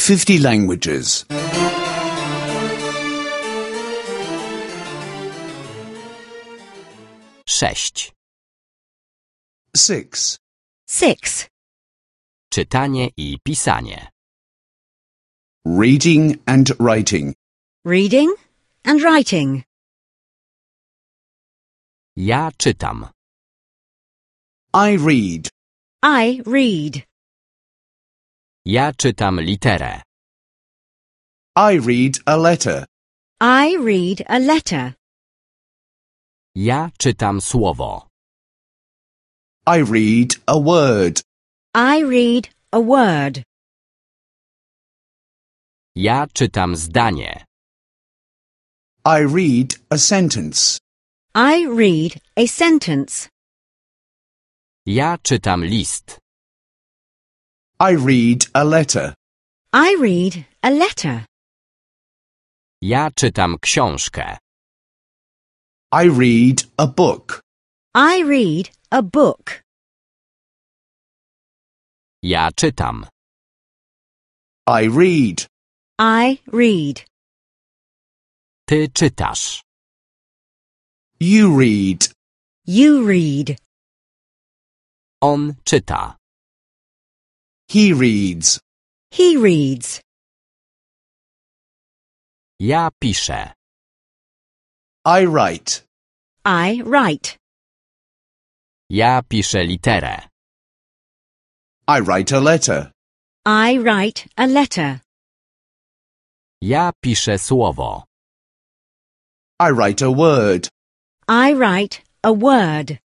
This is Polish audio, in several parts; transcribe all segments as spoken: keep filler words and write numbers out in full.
fifty languages. Sześć. Six. Six. Czytanie i pisanie. Reading and writing. Reading and writing. Ja czytam. I read. I read. Ja czytam literę. I read a letter. I read a letter. Ja czytam słowo. I read a word. I read a word. Ja czytam zdanie. I read a sentence. I read a sentence. Ja czytam list. I read a letter. I read a letter. Ja czytam książkę. I read a book. I read a book. Ja czytam. I read. I read. Ty czytasz. You read. You read. On czyta. He reads. He reads. Ja piszę. I write. I write. Ja piszę literę. I write a letter. I write a letter. Ja piszę słowo. I write a word. I write a word.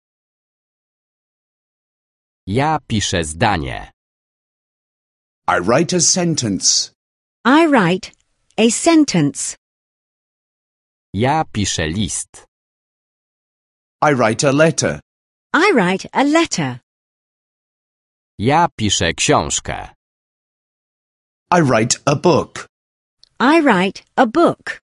Ja piszę zdanie. I write a sentence. I write a sentence. Ja piszę list. I write a letter. I write a letter. Ja piszę książkę. I write a book. I write a book.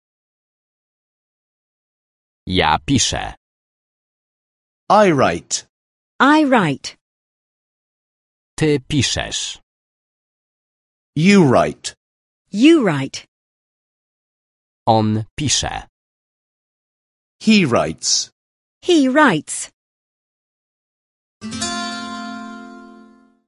Ja piszę. I write. I write. Ty piszesz. You write. You write. On pisze. He writes. He writes.